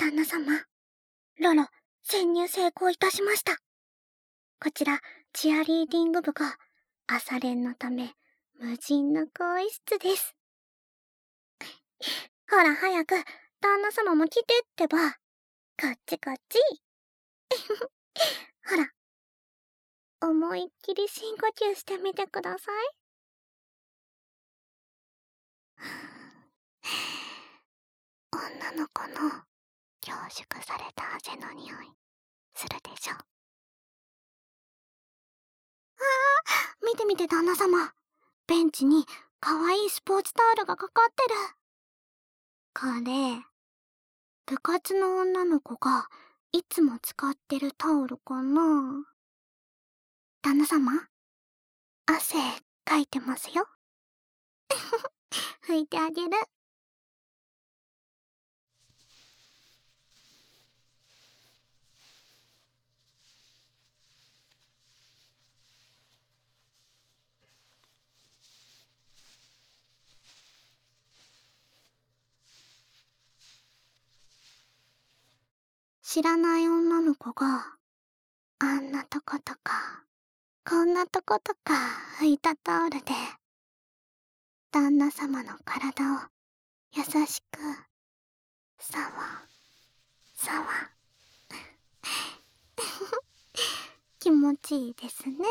旦那様、ロロ、潜入成功いたしました。こちら、チアリーディング部が、朝練のため、無人の更衣室です。ほら早く、旦那様も来てってば。こっちこっち。ほら。思いっきり深呼吸してみてください。女の子の凝縮された汗の匂い、するでしょ。見て見て旦那様。ベンチに可愛いスポーツタオルがかかってる。これ、部活の女の子がいつも使ってるタオルかな。旦那様、汗かいてますよ。拭いてあげる。知らない女の子が、あんなとことか、こんなとことか拭いたタオルで、旦那様の体を優しく、さわ、さわ。気持ちいいですね。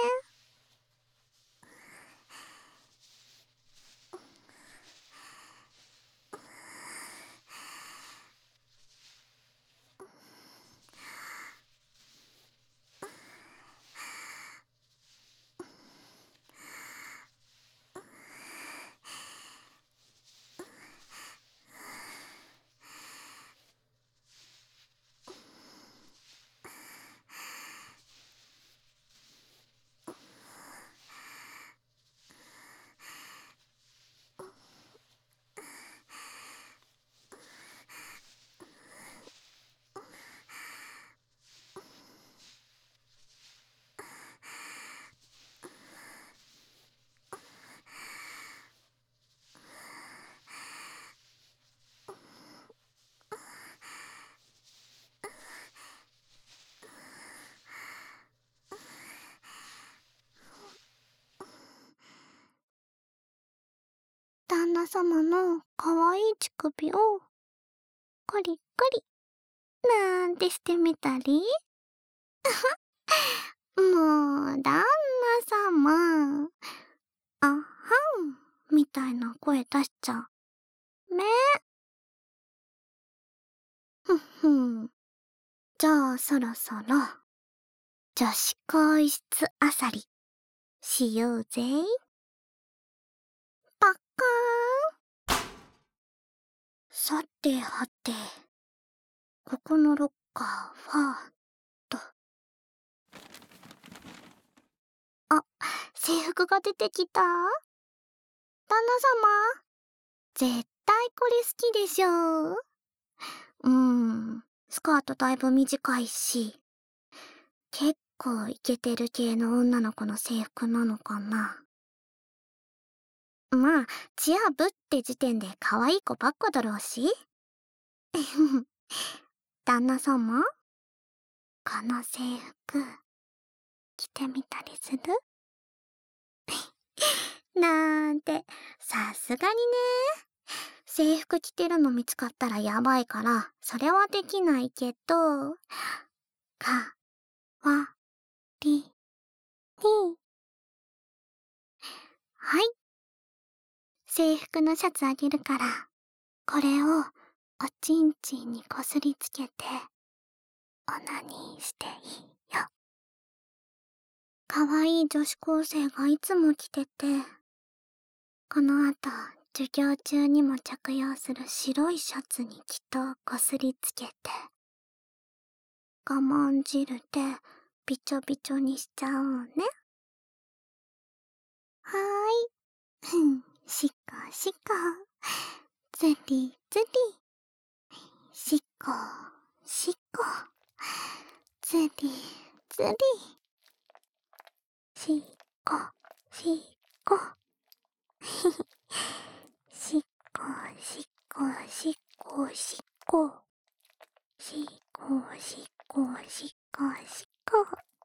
旦那様の可愛い乳首を、コリコリ、なんてしてみたり。もう、旦那様。あはん、みたいな声出しちゃめ。ふんふん。じゃあそろそろ、女子更衣室あさり、しようぜ。パッカーン。さてはて、ここのロッカーは、と。あ、制服が出てきた？旦那様、絶対これ好きでしょ。スカートだいぶ短いし、結構イケてる系の女の子の制服なのかな。まあ、チア部って時点で可愛い子ばっかだろうし。旦那様、この制服、着てみたりする？なんて、さすがにね。制服着てるの見つかったらやばいから、それはできないけど、か、わ、り、に。はい。制服のシャツあげるから、これを、おちんちんにこすりつけて、オナニーしていいよ。かわいい女子高生がいつも着てて、この後、授業中にも着用する白いシャツにきっとこすりつけて、我慢汁でびちょびちょにしちゃおうね。はーい。しこしこ。つりつり。しこしこ。つりつり。しこしこ。しこしこしこしこ。 しこしこしこしこ。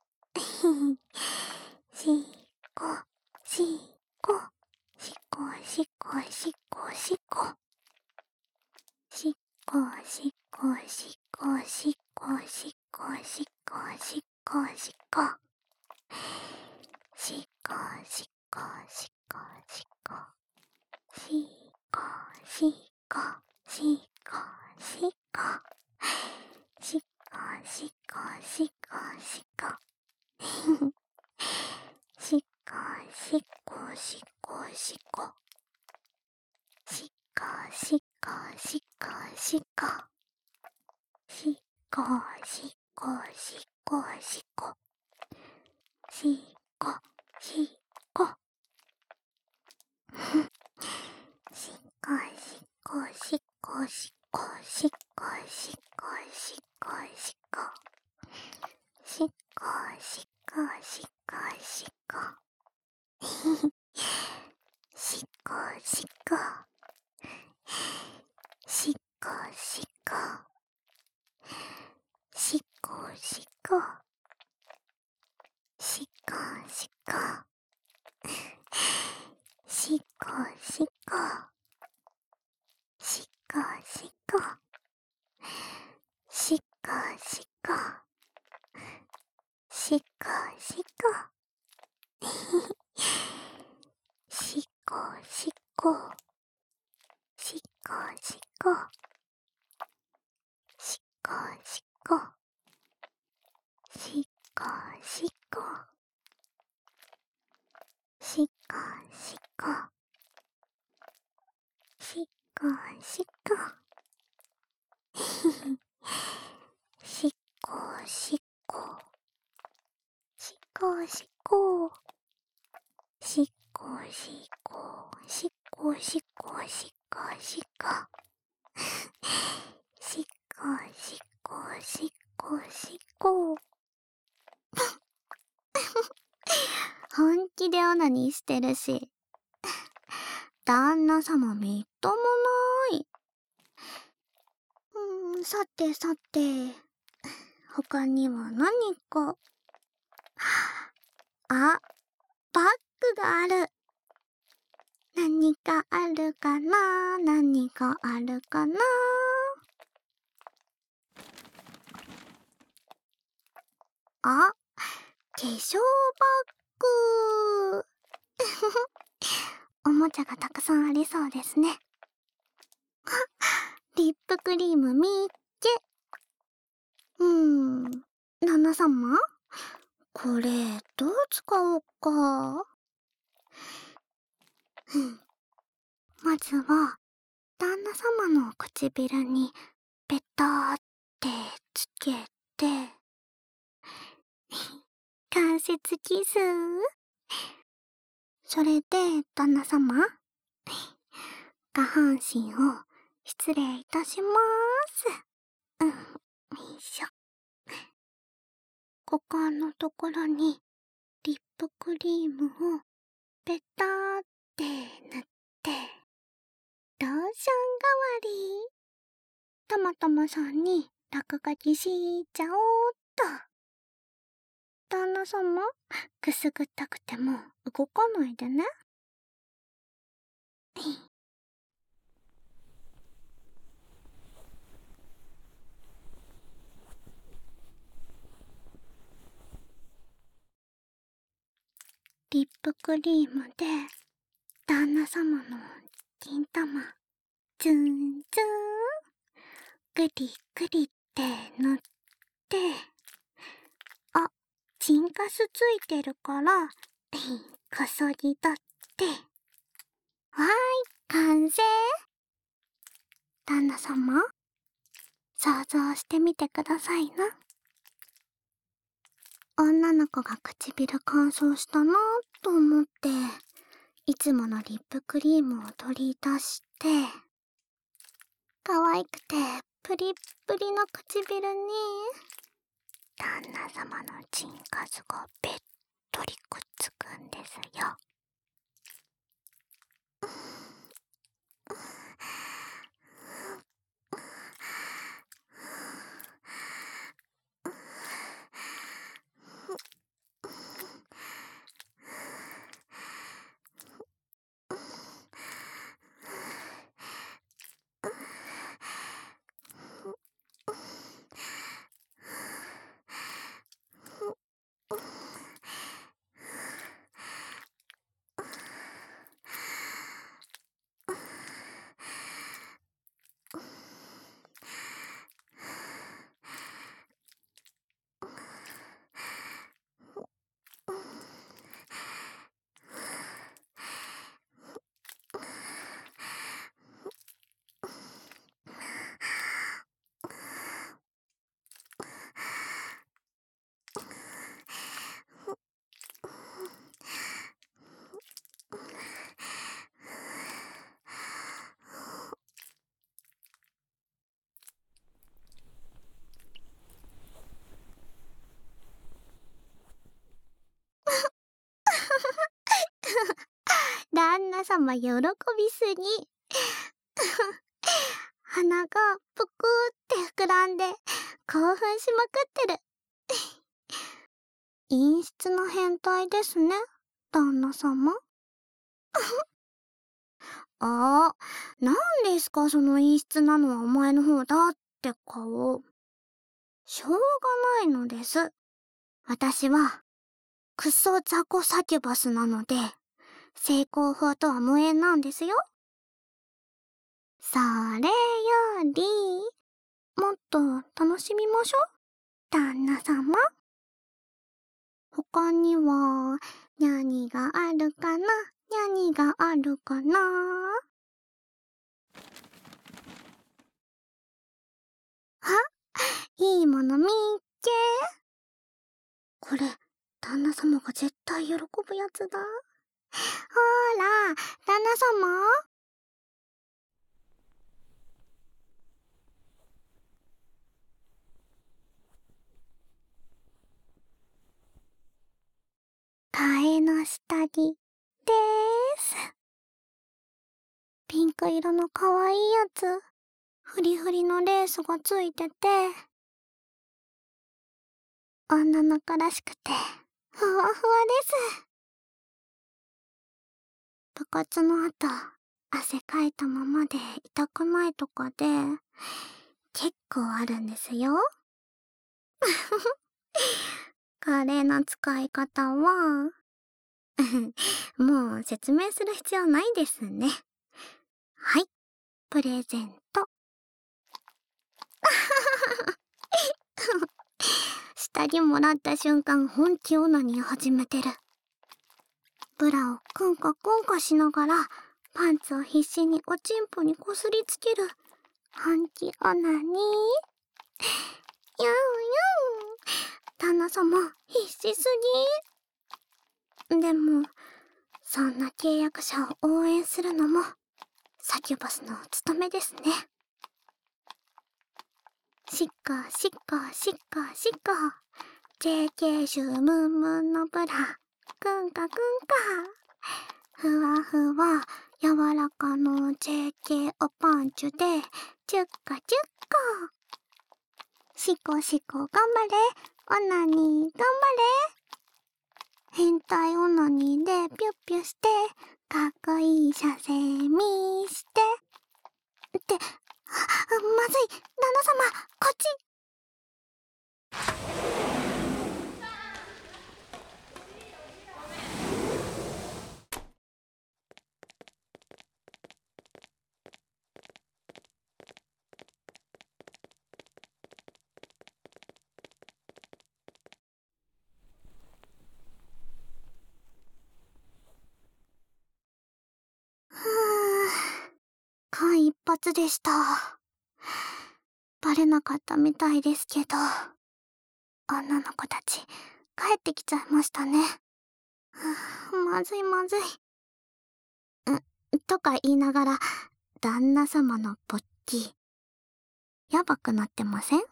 しこしこしこしこしこしこ。しこしこしこしこしこしこしこしこ。しこしこしこしこ。しこしこしこしこ。しこしこしこしこ。しこしこしこしこ。しこしこしこしこ。しこしこしこしこ。しこしこ。しこしこしこしこしこしこしこしこ。しこしこしこしこ。しこしこ。しこしこ。しこしこ。しこしこ。しこしこ。しこしこ。しこしこ。しこしこ。しこしこ。しこしこ。しこしこ。しこしこ。しこしこ。しこしこ。しこしこ。しこしこ。しこしこ。しこしこしこしこ。しこしこしこしこ。本気でオナニーしてるし、旦那様みっともない。さてさて、他には何か。あ、バッグがある。何かあるかな、何かあるかな。あ、化粧バッグ。おもちゃがたくさんありそうですね。リップクリームみっけ。旦那様、これどう使おうか。まずは旦那様の唇にペターってつけて、関節キス。それで旦那様、下半身を失礼いたしまーす。よいしょ。股間のところにリップクリームをペターって塗って、ローション代わり。たまたまさんに落書きしちゃおうっと。旦那様、くすぐったくても動かないでね。リップクリームで旦那様の金玉ツンツングリグリって塗って、あ、チンカスついてるからこそぎ取って、わーい、完成。旦那様、想像してみてくださいな。女の子が唇乾燥したなと思って、いつものリップクリームを取り出して、可愛くてプリップリの唇に、旦那様のチンカスがべっとりくっつくんですよ。 那様喜びすぎ。鼻がぷくって膨らんで興奮しまくってる。陰湿な変態ですね、旦那様。なんですかその陰湿なのはお前の方だって顔。しょうがないのです。私は、クソザコサキュバスなので、成功法とは無縁なんですよ。それより、もっと楽しみましょう、旦那様。他には、何があるかな、何があるかな。あ、いいもの見っけ。これ、旦那様が絶対喜ぶやつだ。ほら、旦那様。替えの下着でーす。ピンク色の可愛いやつ。フリフリのレースがついてて、女の子らしくて、ふわふわです。部活の後、汗かいたままで痛くないとかで、結構あるんですよ。カレーの使い方は、もう説明する必要ないですね。はい、プレゼント。下着もらった瞬間本気オナニー始めてる。ブラをクンカクンカしながらパンツを必死におちんぽにこすりつける本気オナニー。ユンユン。旦那様必死すぎ。でもそんな契約者を応援するのもサキュバスの務めですね。しっかしっかしっかしっか JK シュムンムンのブラくんかくんかふわふわ柔らかの JK おパンチュでチュッカチュッカシコシコ頑張れオナニー頑張れ変態オナニーでピュッピュしてかっこいい射精見してってまずい旦那様こっち。間一髪でした。バレなかったみたいですけど、女の子たち帰ってきちゃいましたね。まずいまずい。とか言いながら、旦那様の勃起、やばくなってません？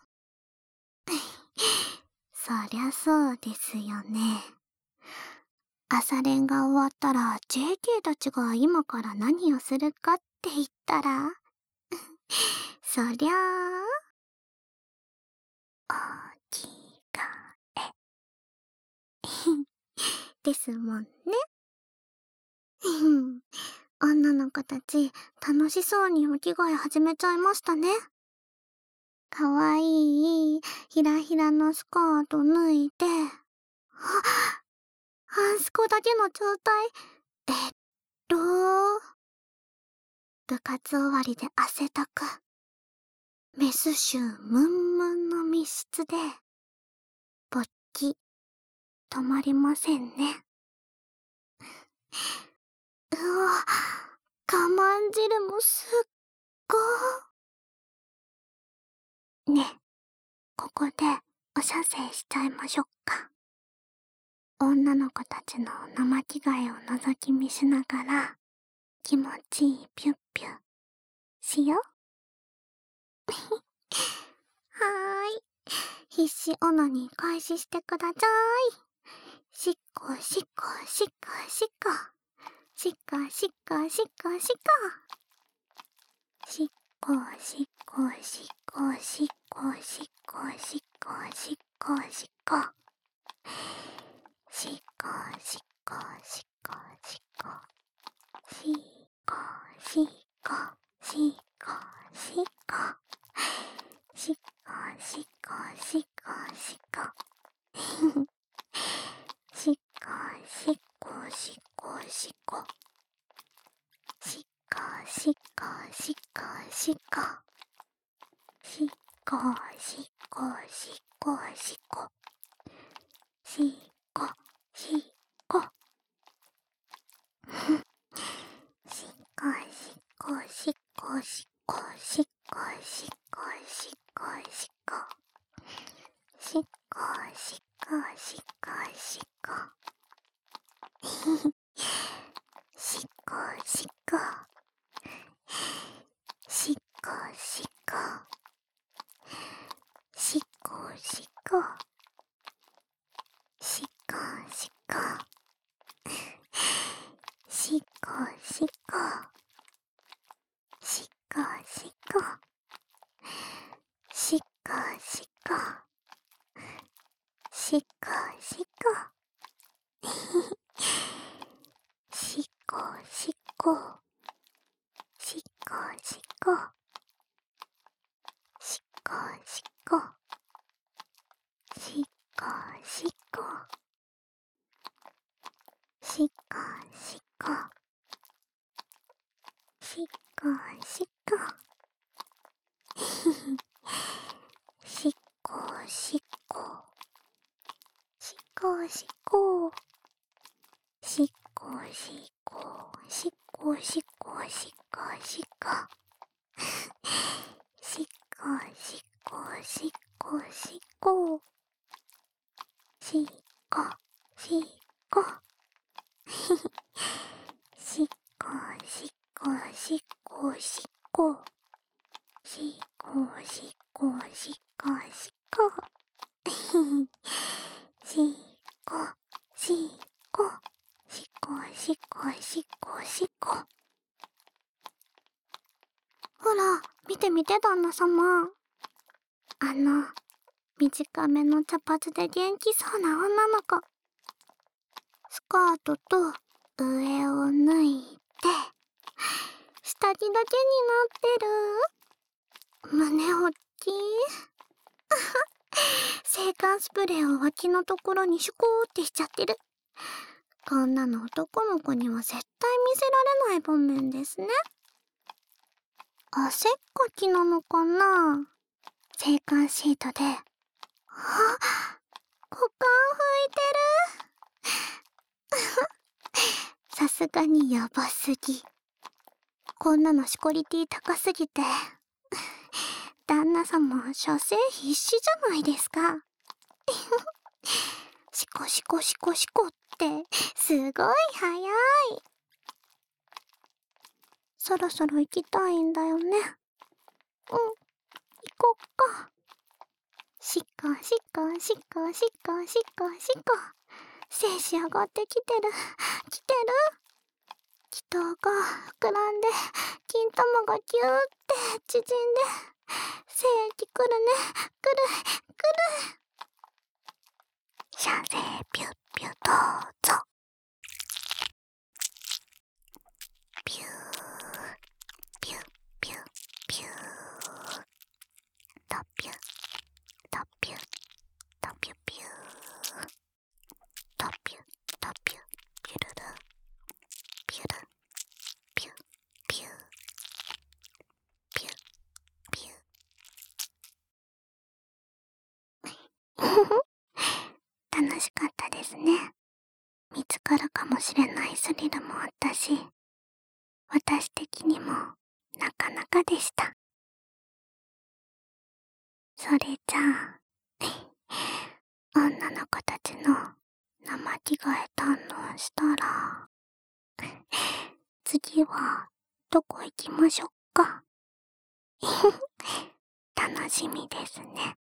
そりゃそうですよね。朝練が終わったら JK たちが今から何をするかって言ったら、そりゃあ、お着替え。ですもんね。女の子たち楽しそうにお着替え始めちゃいましたね。かわいいひらひらのスカート脱いで、半スコだけの状態。と、部活終わりで汗だく。メス臭ムンムンの密室で、勃起、止まりませんね。うわ、我慢汁もすっごー。ね、ここでお射精しちゃいましょうか。女の子たちの生着替えを覗き見しながら、気持ちいいピュッピュしよ。はーい。必死オナニー開始してください。しっこしっこしっこしっこ。 しっこしっこしっこしっこ。しっこしっこしっこしっこしっこしっこしっこしっこ。しっこしっこしっこしっこ。しっこしっこしっこしっこ。しっこしっこしっこしっこ。しっこしっこしっこしっこ。しっこしっこしっこしっこ。しっこしっこしっこしっこ。しっこしっこ。しっこしっこしっこしっこしっこしっこしっこしっこ。しっこしっこしっこしっこ。しっこしっこ。しっこしっこ。しっこしっこ。しっこしっこ。しっこしっこ。しっこしっこ。しっこしっこ。しっこしっこ。しっこしっこ。しっこしっこ。しっこしっこ。しっこしっこ。しっこしっこ。しっこしっこ。しっこしっこ。しっこしっこ。しっこしっこ。しっこしっこしっこしっこ。しっこしっこしっこしっこ。しっこしっこ。しっこしっこしっこしっこ。しっこしっこしっこしっこ。しっこしっこしっこしっこしっこしっこ。ほら、見てみて旦那様。短めの茶髪で元気そうな女の子。スカートと上を脱いで、下着だけになってる。胸おっきい。制汗スプレーを脇のところにシュコーってしちゃってる。こんなの男の子には絶対見せられない場面ですね。汗っかきなのかな。制汗シートで、あ、股間拭いてる。さすがにやばすぎ。こんなのシコリティ高すぎて、旦那様射精必至じゃないですか。シコシコシコシコってすごい早い。そろそろ行きたいんだよね。行こっか。しっこしっこしっこしっこしっこしっこ。精子上がってきてる。来てる。気筒が膨らんで、金玉がギューって縮んで、精液来るね。来る。射精ピュッピュどうぞ。ピューピュッピュッピューとピュッとピュッとピュッピューとピュッとピュッピュルルピュルピュッピューピュッピュー楽しかったですね。見つかるかもしれないスリルもあったし、私的にもなかなかでした。それじゃあ、女の子たちの生着替え堪能したら、次はどこ行きましょうか。楽しみですね。